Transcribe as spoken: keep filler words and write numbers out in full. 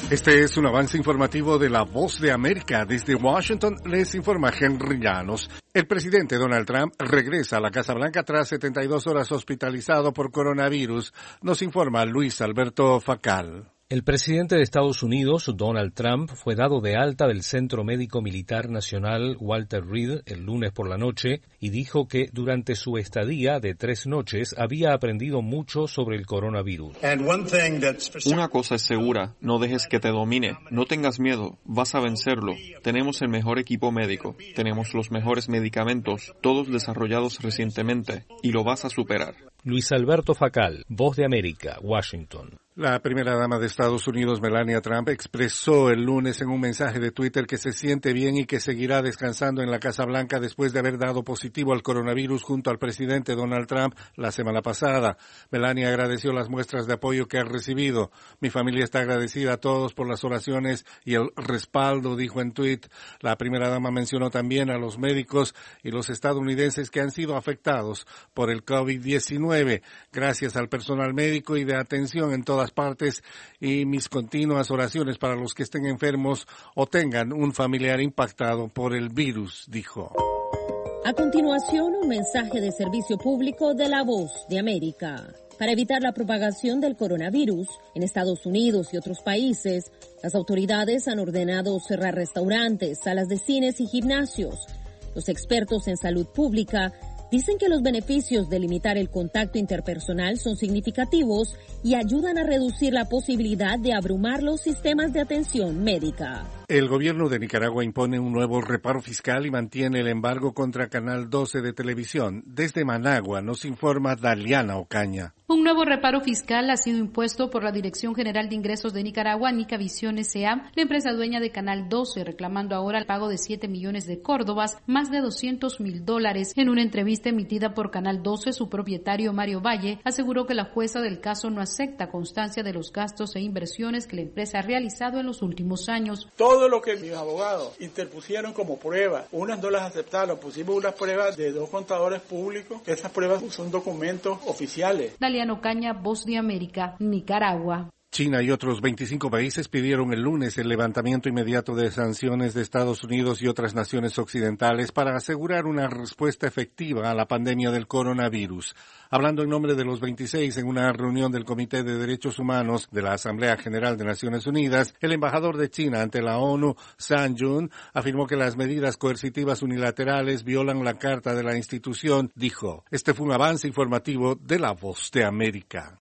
Este es un avance informativo de La Voz de América. Desde Washington les informa Henry Llanos. El presidente Donald Trump regresa a la Casa Blanca tras setenta y dos horas hospitalizado por coronavirus, nos informa Luis Alberto Facal. El presidente de Estados Unidos, Donald Trump, fue dado de alta del Centro Médico Militar Nacional Walter Reed el lunes por la noche y dijo que durante su estadía de tres noches había aprendido mucho sobre el coronavirus. Una cosa es segura, no dejes que te domine, no tengas miedo, vas a vencerlo. Tenemos el mejor equipo médico, tenemos los mejores medicamentos, todos desarrollados recientemente, y lo vas a superar. Luis Alberto Facal, Voz de América, Washington. La primera dama de Estados Unidos, Melania Trump, expresó el lunes en un mensaje de Twitter que se siente bien y que seguirá descansando en la Casa Blanca después de haber dado positivo al coronavirus junto al presidente Donald Trump la semana pasada. Melania agradeció las muestras de apoyo que ha recibido. Mi familia está agradecida a todos por las oraciones y el respaldo, dijo en tweet. La primera dama mencionó también a los médicos y los estadounidenses que han sido afectados por el COVID diecinueve. Gracias al personal médico y de atención en todas partes y mis continuas oraciones para los que estén enfermos o tengan un familiar impactado por el virus, dijo. A continuación, un mensaje de servicio público de La Voz de América. Para evitar la propagación del coronavirus en Estados Unidos y otros países, las autoridades han ordenado cerrar restaurantes, salas de cines y gimnasios. Los expertos en salud pública dicen que los beneficios de limitar el contacto interpersonal son significativos y ayudan a reducir la posibilidad de abrumar los sistemas de atención médica. El gobierno de Nicaragua impone un nuevo reparo fiscal y mantiene el embargo contra Canal doce de televisión. Desde Managua nos informa Daliana Ocaña. Un nuevo reparo fiscal ha sido impuesto por la Dirección General de Ingresos de Nicaragua, Nicavisión S A, la empresa dueña de Canal doce, reclamando ahora el pago de siete millones de córdobas, más de doscientos mil dólares. En una entrevista emitida por Canal doce, su propietario Mario Valle aseguró que la jueza del caso no acepta constancia de los gastos e inversiones que la empresa ha realizado en los últimos años. Todo lo que mis abogados interpusieron como prueba, unas no las aceptaron, pusimos unas pruebas de dos contadores públicos, esas pruebas son documentos oficiales. Daliano Caña, Voz de América, Nicaragua. China y otros veinticinco países pidieron el lunes el levantamiento inmediato de sanciones de Estados Unidos y otras naciones occidentales para asegurar una respuesta efectiva a la pandemia del coronavirus. Hablando en nombre de los veintiséis en una reunión del Comité de Derechos Humanos de la Asamblea General de Naciones Unidas, el embajador de China ante la ONU, Zhang Jun, afirmó que las medidas coercitivas unilaterales violan la Carta de la institución. Dijo, este fue un avance informativo de La Voz de América.